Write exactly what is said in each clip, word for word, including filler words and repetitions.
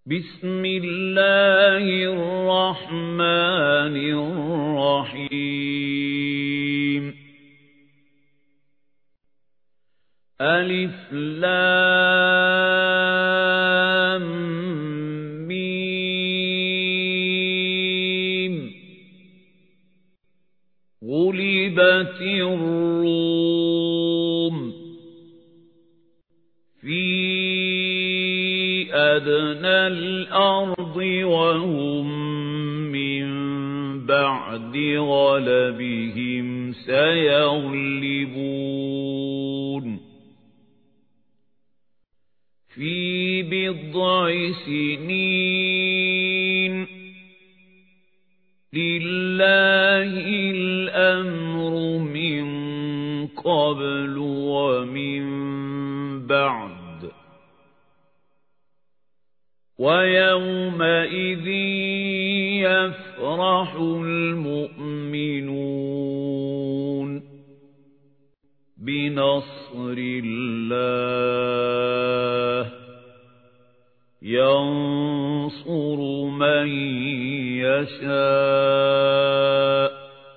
بسم الله الرحمن الرحيم ألف لام ميم غلبت الروم في أدنى الأرض وهم من بعد غلبهم سيغلبون في بضع سنين لله الأمر من قبل ومن بعد ويومئذ يفرح المؤمنون بنصر الله ينصر من يشاء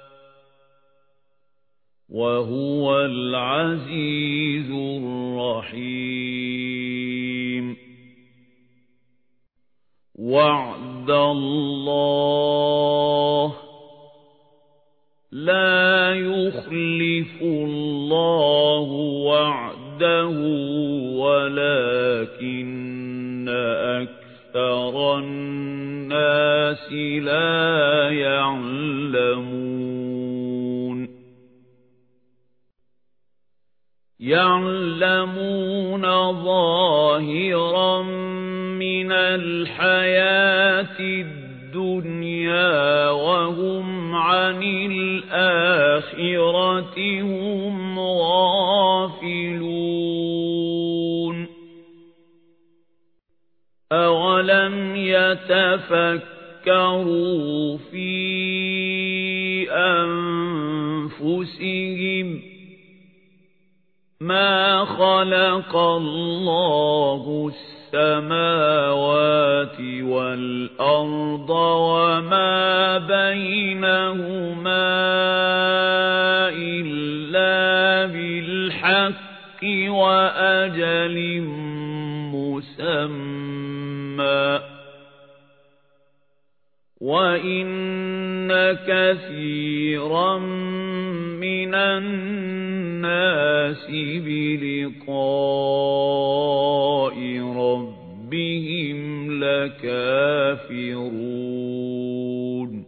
وهو العزيز الرحيم وعد الله لا يخلف الله وعده ولكن أكثر الناس لا يعلمون يعلمون ظاهرا من الحياة الدنيا وهم عن الآخرة هم غافلون أولم يتفكروا في أنفسهم ما خلق الله السماوات والأرض وما بينهما إلا بالحق وأجل مسمى وإن كثيرا من الناس بلقاء ربهم لكافرون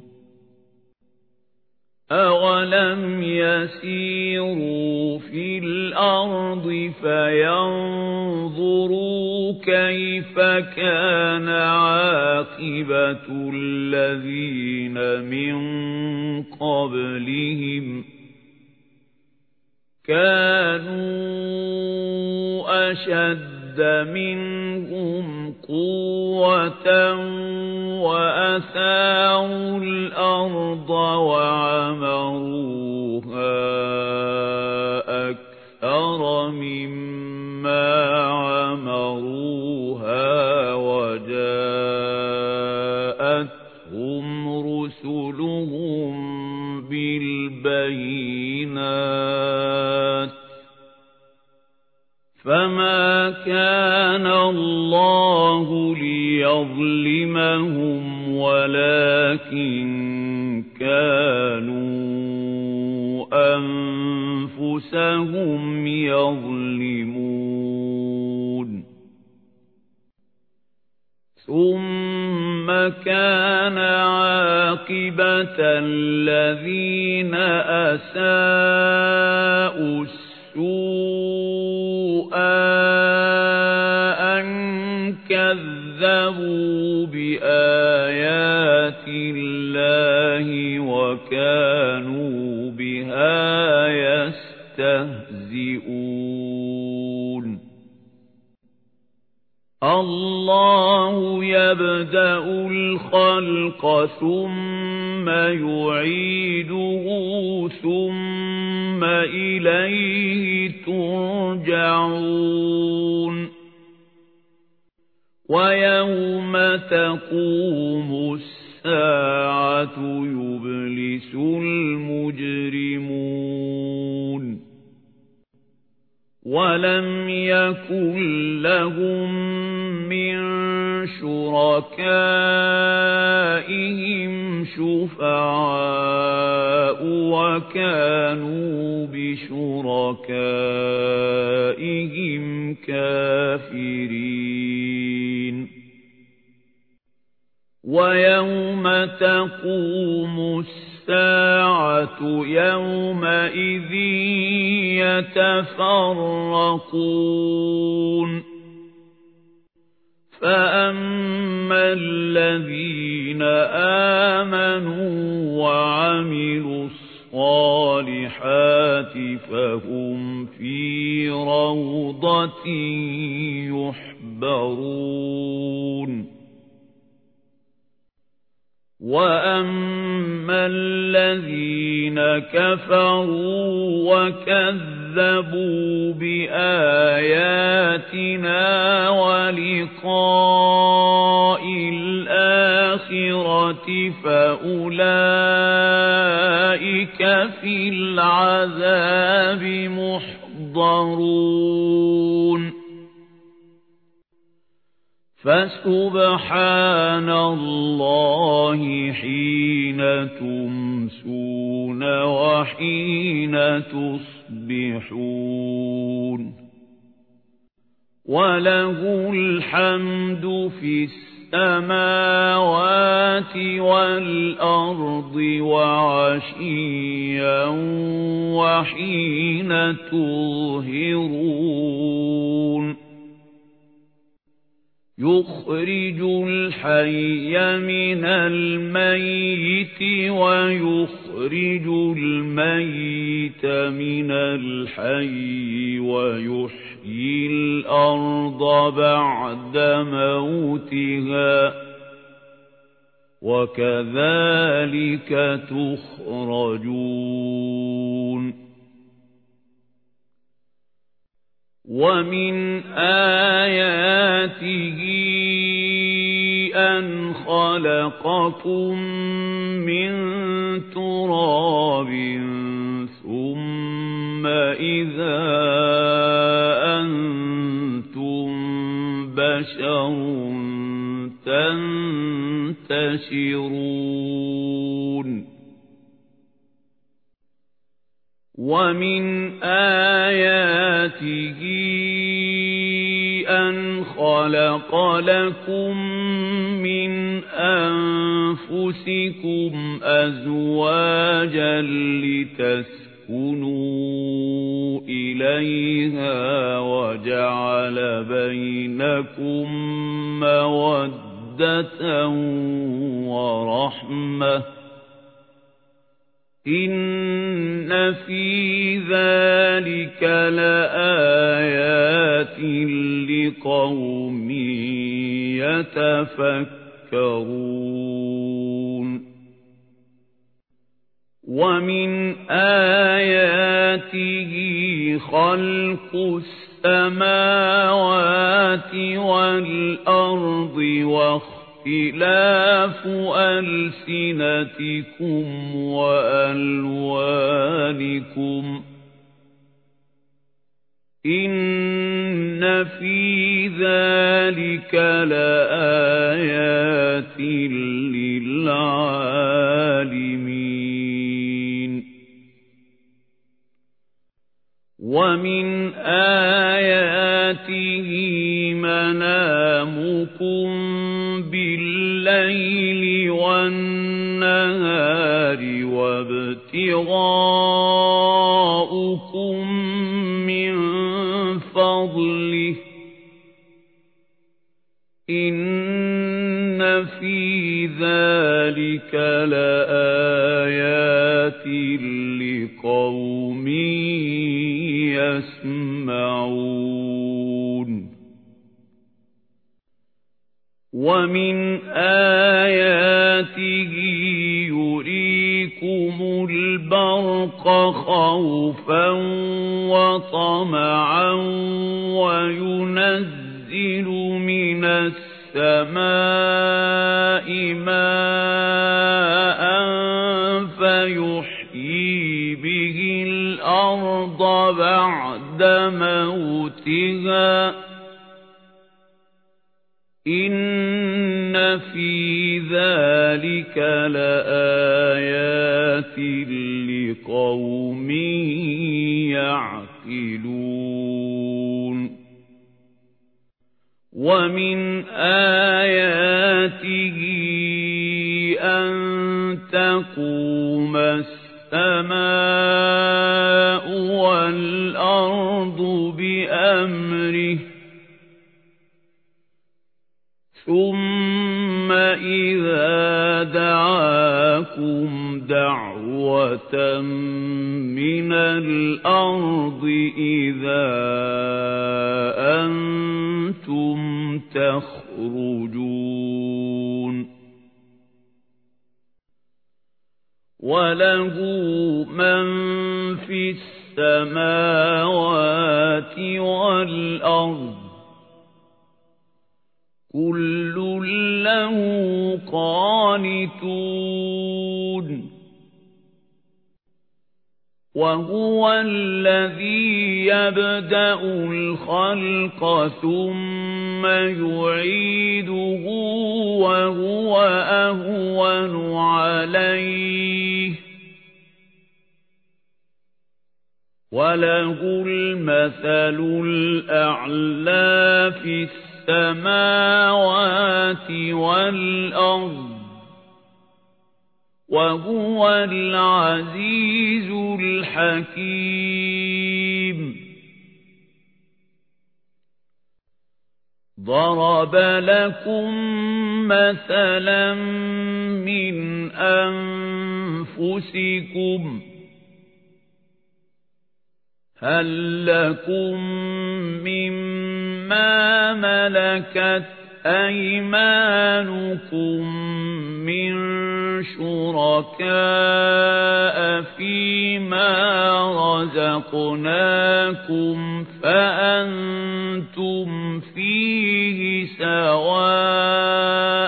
أولم يسيروا في الأرض فينظروا كيف كان عاقبة الذين من قبلهم كانوا أشد منهم قوة وأثاروا الأرض وعمروها أكثر مما عمروها وجاءتهم رسلهم بالبينات فما كان الله ليظلمهم ولكن كانوا أنفسهم يظلمون ثم كان عاقبة الذين أساءوا السوء أن كذبوا بآيات الله وكانوا بها يستهزئون الله يبدأ الخلق ثم يعيده ثم إليه ترجعون ويوم تقوم الساعة يبلس المجرمون ولم يكن لهم من شركائهم شفعاء وكانوا بشركائهم كافرين ويوم تقوم الساعة يومئذ يتفرقون فأما الذين آمنوا وعملوا الصالحات فهم في روضة يحبرون وأما الذين كفروا وكذبوا بآياتنا ولقاء الآخرة فأولئك في العذاب محضرون فسبحان الله حين تمسون وحين تصبحون وله الحمد في السماوات والأرض وعشيا وحين تظهرون يخرج الحي من الميت ويخرج الميت من الحي ويحيي الأرض بعد موتها وكذلك تخرجون ومن آياته أن خلقكم من تراب ثم إذا أنتم بشر تنتشرون ومن آياته أن خلق لكم من أنفسكم أزواجا لتسكنوا إليها وجعل بينكم مودة ورحمة إن في ذلك لآيات لقوم يتفكرون ومن آياته خلق السماوات والأرض واختلاف ألسنتكم وألوانكم إن في ذلك لآيات للعالمين ومن آياته منامكم بالليل والنهار وابتغاؤكم من فضله إن في ذلك لآيات لقوم يسمعون ومن آياته يريكم البرق خوفا وطمعا وينزل من السماء السَّمَاءِ مَاءً فَيُحْيِي بِهِ الْأَرْضَ بَعْدَ مَوْتِهَا إِنَّ فِي ذَلِكَ لَآيَاتٍ لِقَوْمٍ يَعْقِلُونَ وَمِنْ آيَاتِهِ أَن تَقُومَ السَّمَاءُ وَالْأَرْضُ بِأَمْرِهِ ثُمَّ إِذَا دَعَاكُمْ دَعْوَةً مِنَ الْأَرْضِ إِذَا أَنْتُمْ تَخْرُجُونَ وَلَهُ مَنْ فِي السَّمَاوَاتِ وَالْأَرْضِ كُلٌّ لَّهُ قَانِتُونَ وَهُوَ الَّذِي يَبْدَأُ الْخَلْقَ ثُمَّ يُعِيدُهُ وَهُوَ أَهْوَنُ عَلَيْهِ وَلَهُ الْمَثَلُ الْأَعْلَى فِي السَّمَاوَاتِ وَالْأَرْضِ وَهُوَ الْعَزِيزُ الْحَكِيمُ ضَرَبَ لَكُم مَّثَلًا مِّنْ أَنفُسِكُمْ هَل لَّكُم مِّمَّا مَلَكَتْ أَيْمَانُكُم مِّن شُرَكَاءَ فِيمَا رَزَقْنَاكُمْ فَأَنتُمْ فِيهِ سَوَاءٌ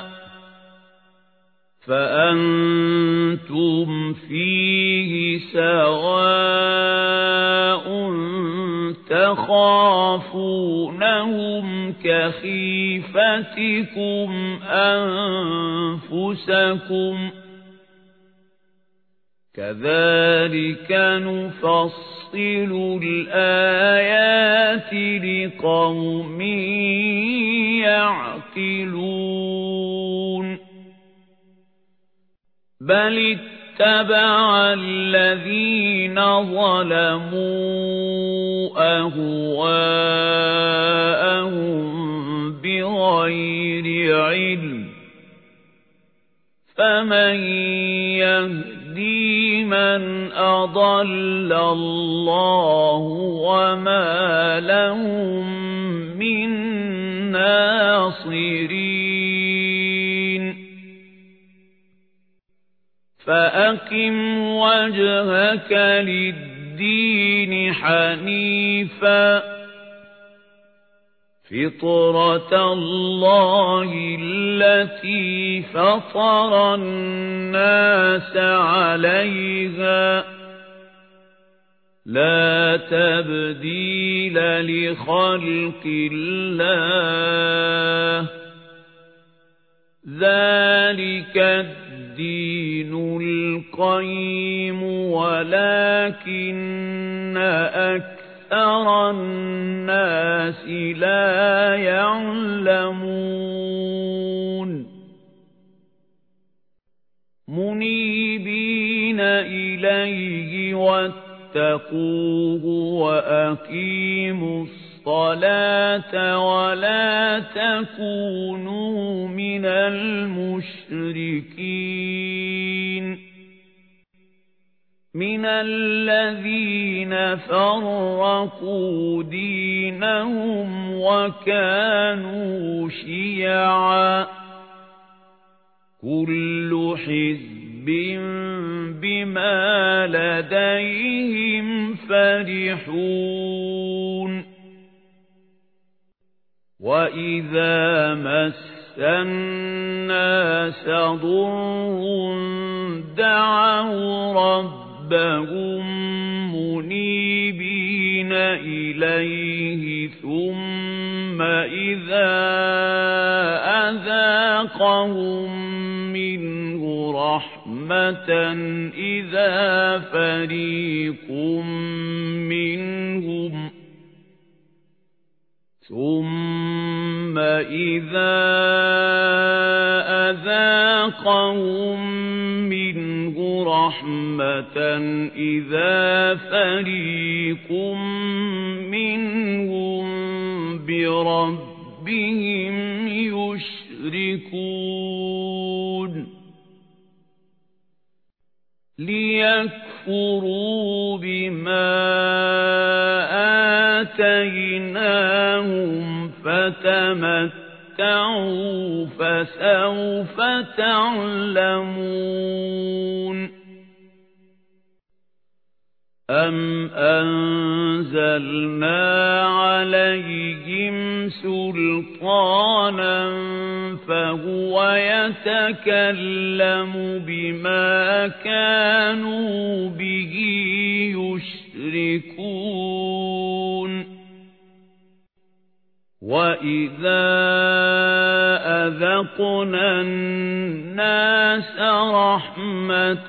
فَأَنتُمْ فِيهِ سَوَاءٌ تَخَافُونَهُمْ كَخِيفَتِكُمْ أَنفُسَكُمْ كَذَلِكَ نُفَصِّلُ الْآيَاتِ لِقَوْمٍ يَعْقِلُونَ بَلِ اتَّبَعَ الَّذِينَ ظَلَمُوا أَهْوَاءَهُم بِغَيْرِ عِلْمٍ فَمَن يَهْدِي مَنْ أَضَلَّ اللَّهُ وَمَا لَهُم مِّن نَّاصِرِينَ فَأَقِمْ وَجْهَكَ لِلدِّينِ حَنِيفًا فِطْرَةَ اللَّهِ الَّتِي فَطَرَ النَّاسَ عَلَيْهَا لَا تَبْدِيلَ لِخَلْقِ اللَّهِ ذَلِكَ الدِّينُ الْقَيِّمُ وَلَكِنَّ أَكْثَرَ النَّاسِ لَا يَعْلَمُونَ مُنِيبِينَ إِلَيْهِ وَاتَّقُوهُ وَأَقِيمُوا الصَّلَاةَ وَلَا تَكُونُوا مِنَ الْمُشْرِكِينَ مِنَ الَّذِينَ فَرَّقُوا دِينَهُمْ وَكَانُوا شِيَعًا كُلُّ حِزْبٍ بِمَا لَدَيْهِمْ فَرِحُونَ وَإِذَا مَسَّ الناس ضر دعوا ربهم منيبين إليه ثم إذا أذاقهم منه رحمة إذا فريق منهم ثم إذا أذاقهم منه رحمة إذا فريق منهم بربهم يشركون ليكفروا بما آتيناهم فتمتعوا فسوف تعلمون أم أنزلنا عليهم سلطانا فهو يتكلم بما كانوا به يشركون وَإِذَا أَذَقْنَا النَّاسَ رَحْمَةً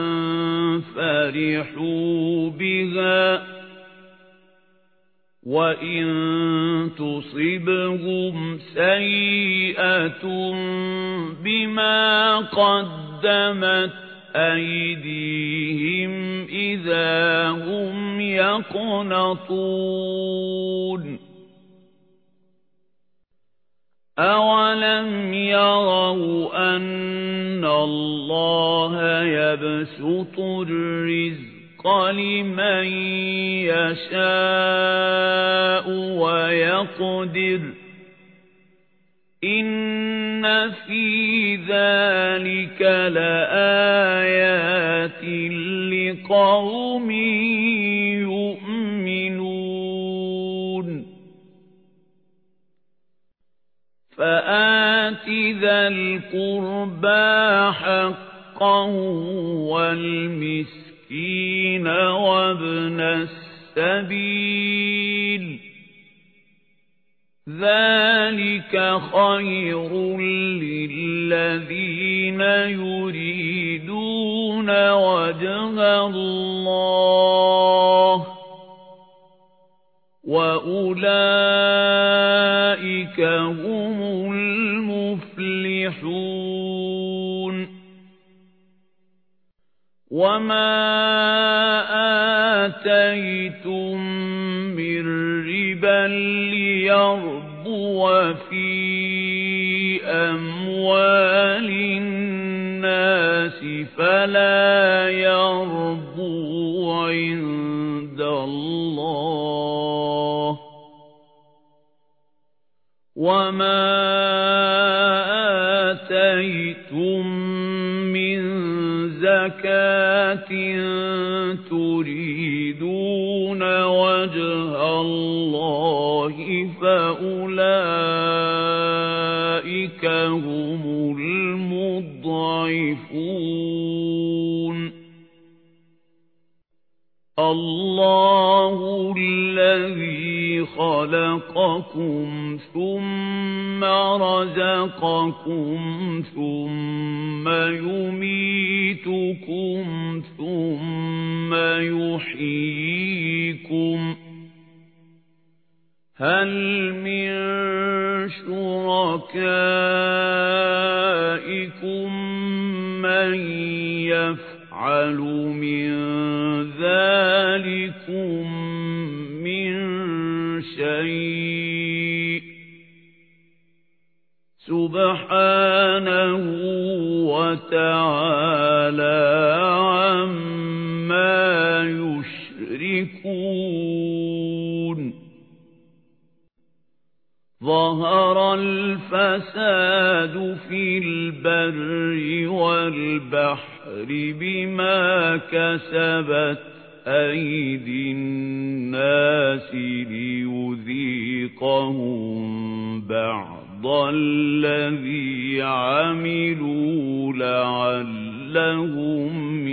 فَرِحُوا بِهَا وَإِن تُصِبْهُمْ سَيِّئَةٌ بِمَا قَدَّمَتْ أَيْدِيهِمْ إِذَا هُمْ يَقْنَطُونَ أَوَلَمْ يَرَوْا أَنَّ اللَّهَ يَبْسُطُ الرِّزْقَ لِمَن يَشَاءُ وَيَقْدِرُ إِنَّ فِي ذَلِكَ لَآيَاتٍ لِقَوْمٍ يُؤْمِنُونَ فآت ذا القربى حقه والمسكين وابن السبيل ذلك خير للذين يريدون وجه الله وأولئك هم المفلحون وما آتيتم من ربا ليربو في أموال الناس فلا يربو عند الله وما آتيتم من زكاة تريدون وجه الله فأولئك هم المضعفون الله الذي خلقكم ثم رزقكم ثم يميتكم ثم يحييكم هل من شركائكم من يفعل من ذلكم من شيء سبحانه وتعالى عما يشركون ظهر الفساد في البر والبحر بما كسبت أيدي الناس ليذيقهم بعض بَعْضَ الَّذِي عَمِلُوا لَعَلَّهُمْ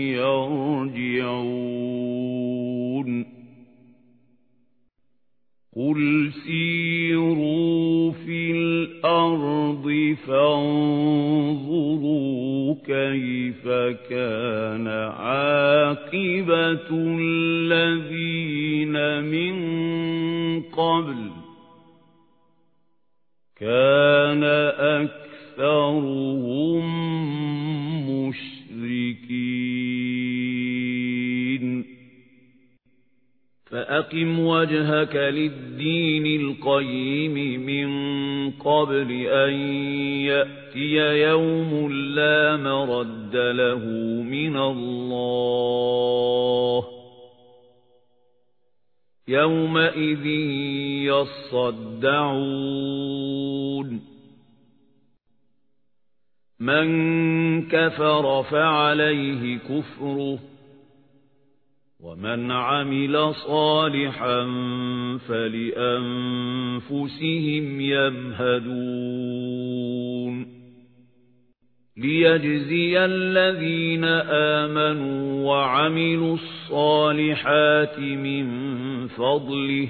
يَرْجِعُونَ قُلْ سِيرُوا فِي الْأَرْضِ فَانظُرُوا كَيْفَ كَانَ عَاقِبَةُ الَّذِينَ مِنْ قَبْلُ كَانَ أَكْثَرُهُم مُشْرِكِينَ فَأَقِمْ وَجْهَكَ لِلدِّينِ الْقَيِّمِ مِنْ قَبْلِ أَنْ يَأْتِيَ يَوْمٌ لَا مَرَدَّ لَهُ مِنَ اللَّهِ يَوْمَئِذٍ يَصَّدَّعُونَ مَنْ كَفَرَ فَعَلَيْهِ كُفْرُهُ وَمَنْ عَمِلَ صَالِحًا فَلِأَنفُسِهِمْ يَمْهَدُونَ لِيَجْزِيَ الَّذِينَ آمَنُوا وَعَمِلُوا الصَّالِحَاتِ مِنْ فَضْلِهِ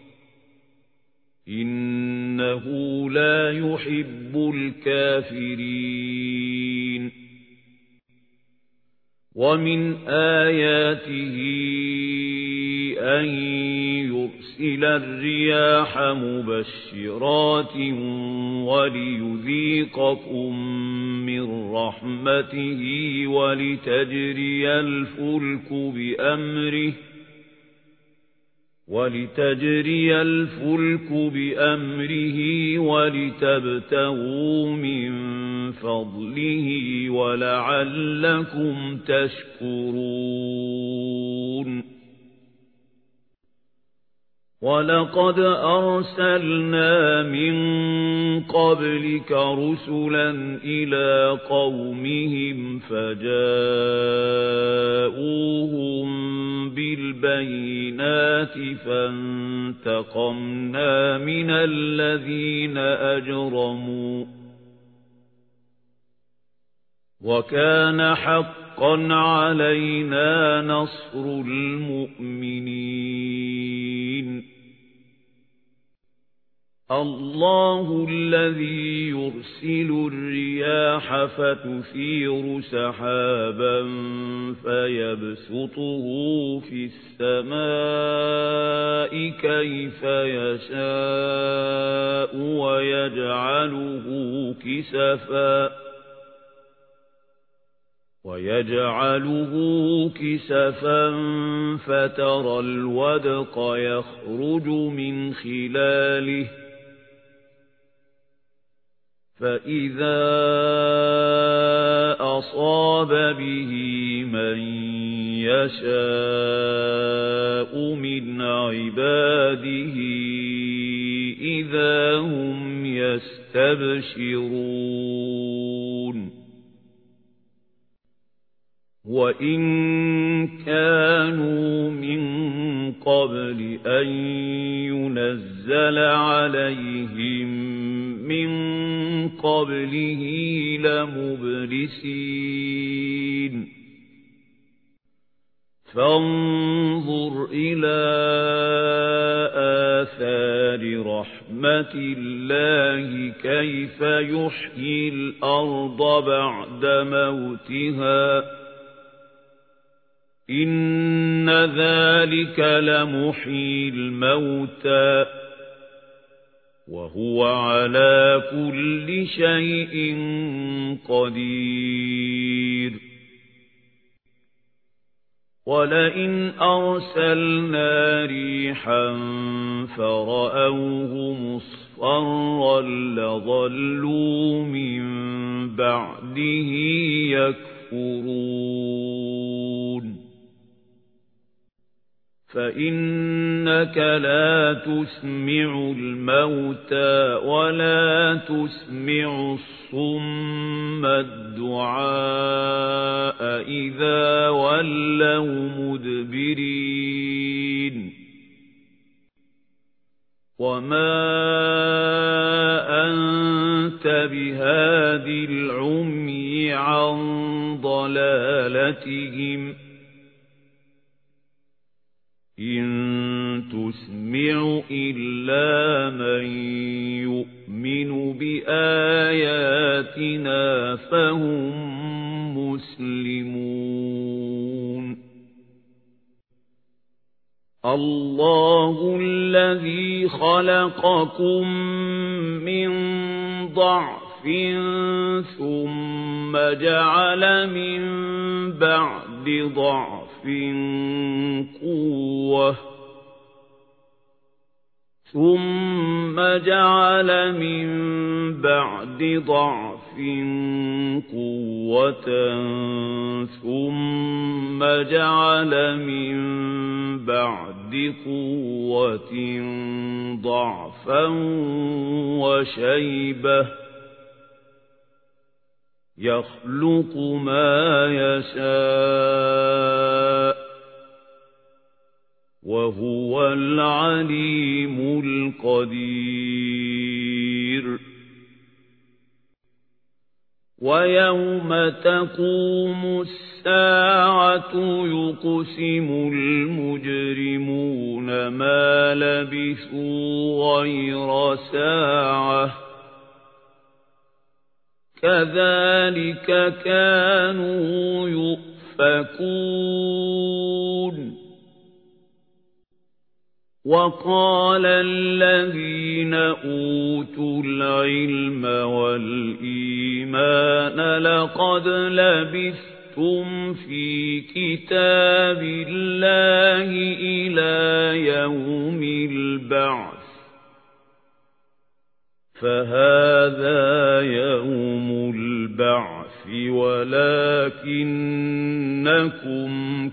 إِنَّهُ لَا يُحِبُّ الْكَافِرِينَ وَمِنْ آيَاتِهِ أَنْ يُرْسِلَ الرِّيَاحَ مُبَشِّرَاتٍ وَلِيُذِيقَكُم مِّن رَّحْمَتِهِ وَلِتَجْرِيَ الْفُلْكُ بِأَمْرِهِ وَلِتَجْرِيَ الْفُلْكُ بِأَمْرِهِ وَلِتَبْتَغُوا مِنْ فَضْلِهِ وَلَعَلَّكُمْ تَشْكُرُونَ وَلَقَدْ أَرْسَلْنَا مِنْ قَبْلِكَ رُسُلًا إِلَى قَوْمِهِمْ فَجَاءُوهُم بِالْبَيِّنَاتِ فَانْتَقَمْنَا مِنَ الَّذِينَ أَجْرَمُوا وَكَانَ حَقًّا عَلَيْنَا نَصْرُ الْمُؤْمِنِينَ اللَّهُ الَّذِي يُرْسِلُ الرِّيَاحَ فَتُثِيرُ سَحَابًا فَيَبْسُطُهُ فِي السَّمَاءِ كَيْفَ يَشَاءُ وَيَجْعَلُهُ كِسَفًا وَيَجْعَلُهُ كِسَفًا فَتَرَى الْوَدْقَ يَخْرُجُ مِنْ خِلَالِهِ فَإِذَا أَصَابَ بِهِ مَن يَشَاءُ مِنْ عِبَادِهِ إِذَا هُمْ يَسْتَبْشِرُونَ وَإِنْ كَانُوا مِنْ قَبْلِ أَنْ يُنَزَّلَ عَلَيْهِمْ مِنْ قَبْلِهِ لَمُبْلِسِينَ فَانظُرْ إِلَى آثَارِ رَحْمَةِ اللَّهِ كَيْفَ يُحْيِي الْأَرْضَ بَعْدَ مَوْتِهَا إِنَّ ذَلِكَ لَمُحْيِي الْمَوْتَى وَهُوَ عَلَى كُلِّ شَيْءٍ قَدِيرٌ وَلَئِنْ أَرْسَلْنَا رِيحًا فَرَأَوْهُ مُصْفَرًّا لَظَلُّوا مِنْ بَعْدِهِ يَكْفُرُونَ فَإِنَّكَ لَا تُسْمِعُ الْمَوْتَى وَلَا تُسْمِعُ الصُّمَّ الدُّعَاءَ إِذَا وَلَّوْا مُدْبِرِينَ وَمَا أَنْتَ أنت بهاد العمي عن ضلالتهم إن تسمع إلا من يؤمن بآياتنا فهم مسلمون الله الذي خلقكم من ضعف ثم جعل من بعد ضعف قوة ثم جعل من بعد ضعف قوة ثم جعل من بعد قوة ضعفا وشيبة يخلق ما يشاء وهو العليم القدير ويوم تقوم الساعة يقسم المجرمون ما لبثوا غير ساعة كذلك كانوا يؤفكون وقال الذين أوتوا العلم والإيمان لقد لبثتم في كتاب الله إلى يوم البعث فهذا يوم البعث ولكنكم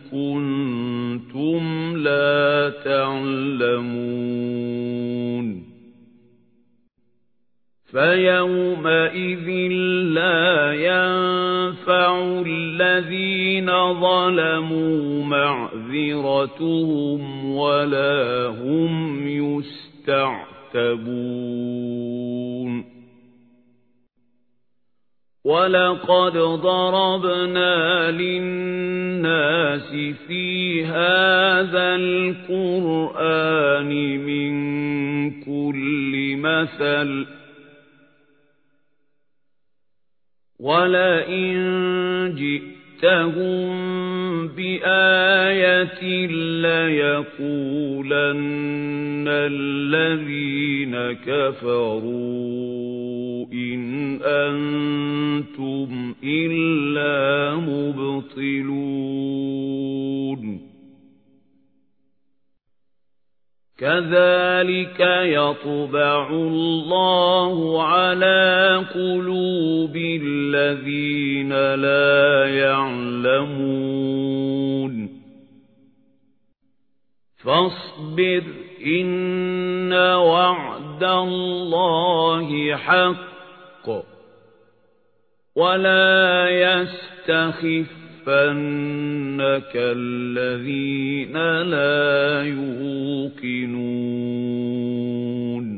كنتم لا تعلمون فيومئذ لا ينفع الذين ظلموا معذرتهم ولا هم يستعتبون ولقد ضربنا للناس في هذا القرآن من كل مثل ولئن جئتهم بآية ليقولن الذين كفروا إن أنتم إلا مبطلون كذلك يطبع الله على قلوب الذين لا يعلمون فاصبر إن وعد الله حق ولا يستخفنك الذين لا يوقنون